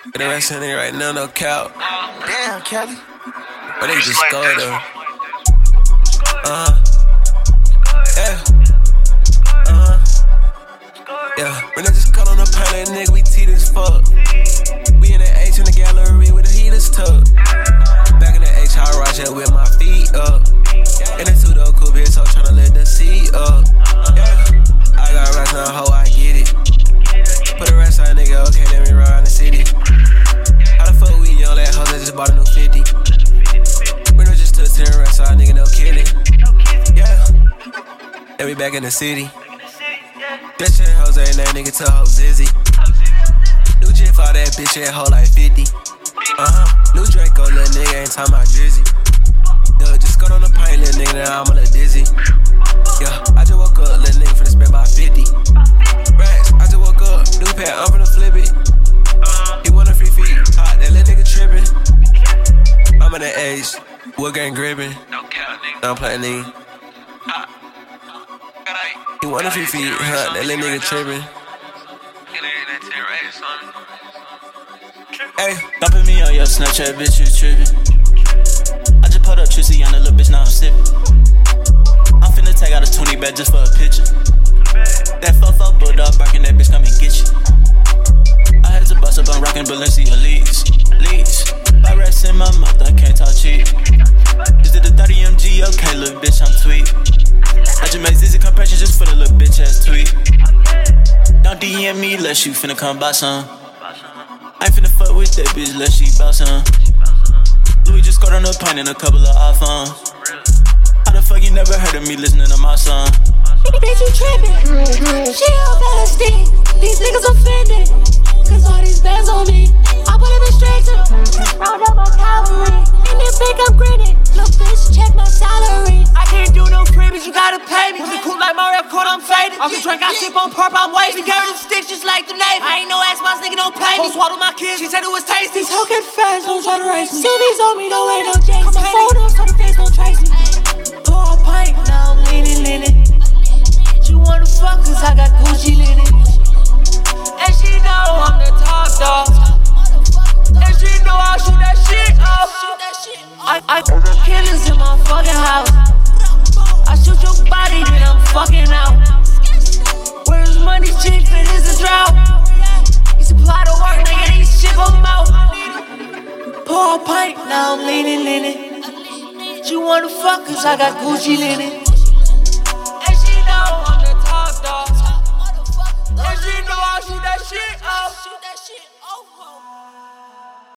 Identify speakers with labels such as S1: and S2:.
S1: But the rest of it right now, no cap.
S2: Damn, Kelly.
S1: But they just scored though. Yeah. Yeah. When I just cut on the pilot, nigga, we teed as fuck. We in the H in the gallery with the heaters tucked. Back in the H, I rise up with my feet up. In the two-door cool bitch, so tryna let the seat up. Yeah. I got rats now, ho, I get it. Put a rest on nigga, okay, let me ride around the city. How the fuck we young, that hoe that just bought a new 50. We know just took 10 rest on nigga, no kidding. Yeah. Then we back in the city. Bitch and Jose and that nigga to hoe Zizzy. New Jif all that bitch and hoe like 50. New Draco, little nigga ain't talking about Drizzy. Yeah, just got on the pint, little nigga, now I'm a little dizzy. Yeah, I just woke up, little nigga finna spend about 50 racks. I just woke up, new pair, I'm finna flip it. He want a free feet, hot, that little nigga trippin'. I'm in the age, wood gang grippin'. I'm playing nigga. He want a free feet, hot, that little nigga trippin'.
S3: Hey, dumping me on your Snapchat, bitch, you trippin'. I just put up Trissy on the little bitch, now I'm sippin'. I'm finna take out a 20 bag just for a picture. That fuck bulldog barking, that bitch come and get you. I had to bust up, I'm rockin' Balenciaga leads. Buy rats in my mouth, I can't talk cheap. Is it the 30 MG? Okay, little bitch, I'm tweet. I just made Zizzy compression just for the little bitch ass tweet. Don't DM me unless you finna come buy some. I ain't finna fuck with that bitch unless she bout some. Louis just scored on a pint and a couple of iPhones. How the fuck you never heard of me listening to my song?
S4: Bitch, you trippin'. She on LSD. These niggas offended. Cause all these bands on me. I put it straight to round up my cavalry. And they think I'm grinning. Look, bitch, check my salary. I can't do no freebies, you gotta pay me. When the cool like Mario Kart, I'm faded. Off the drink, I sip on purple, I'm wasted. Carry them sticks just like the Navy. I ain't no ass boss, nigga, don't pay me. Don't swallow my kids, she said it was tasty. These hoe get fast, don't try to race me. Silvies on me, no way, no Jason. Come my phone up, so the face don't trace me. Pour a pint, now I'm leaning. You wanna fuck, cause I got Gucci linen. And she know I'm the top dog. And she know I'll shoot that shit off. I killers in my fucking house. I shoot your body, then I'm fucking out. Where's money cheap and it's a drought? You supply the work, nigga, these ship them out. Pour a pint, now I'm leaning. You wanna fuck, cause I got Gucci linen.